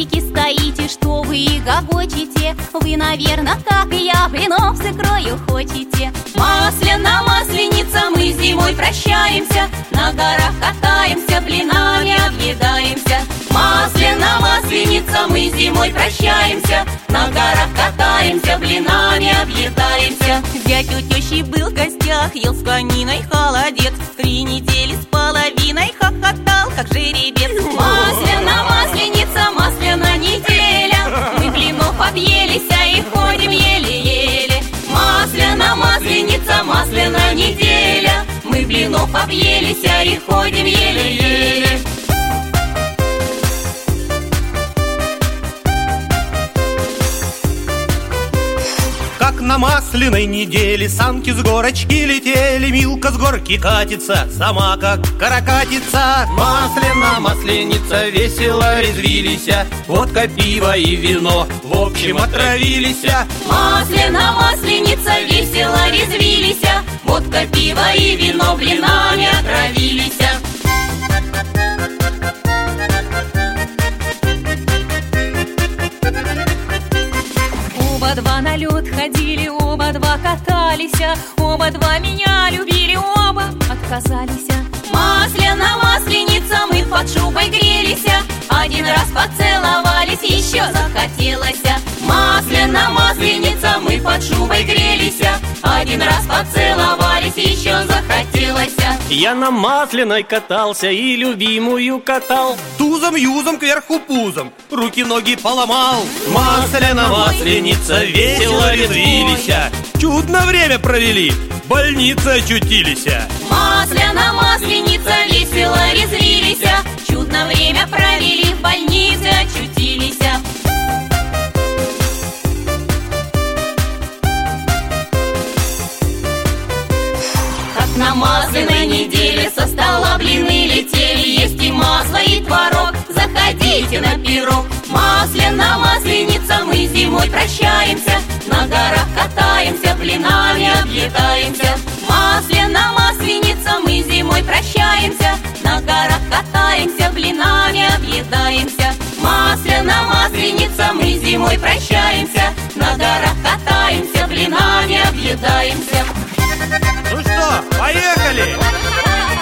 мальчики, стоите, что вы гогочите? Вы, наверное, как и я, блинов с икрою хотите. Масляно-масленица, мы зимой прощаемся, на горах катаемся, блинами объедаемся. Масляно-масленица, мы зимой прощаемся, на горах катаемся, блинами объедаемся. Зять у тещи был в гостях, ел с кониной холодец, 3 недели с половиной хохотал, как жеребец. Масляно-масленица, масляная неделя, мы блинов объелись и ходим еле-еле. Масляно-масленица, масляная неделя, мы блинов объелись и ходим еле-еле. Как на масляной неделе санки с горочки летели, Милка с горки катится, сама как каракатица. Масляно-масленица, весело резвились, водка, пиво и вино в общем отравились. Масляно-масленица, весело резвились, водка, пиво и вино блинами отравились. Оба два на лед ходили, оба два катались, оба два меня любили, оба отказались. Масляно-масленица, мы под шубой грелись, один раз поцеловались, еще захотелось. Масляно-масленица, мы под шубой грелись, один раз поцеловались, еще захотелось. Я на масляной катался и любимую катал, тузом-юзом кверху пузом, руки-ноги поломал. Масляно-масленица, весело резвились, чудно время провели, в больнице очутились. Масляно-масленица, весело резвились, чудно время провели, в больнице очутились. Как на масляной неделе со стола блины летели, есть и масло, и творог, заходите на пирог. Масляно-масленица, мы зимой прощаемся, на горах катаемся, блинами объедаемся. Масляно-масленица, мы зимой прощаемся, на горах катаемся, блинами объедаемся. Масляно-масленица, мы зимой прощаемся, на горах катаемся, блинами объедаемся. Ну что, поехали!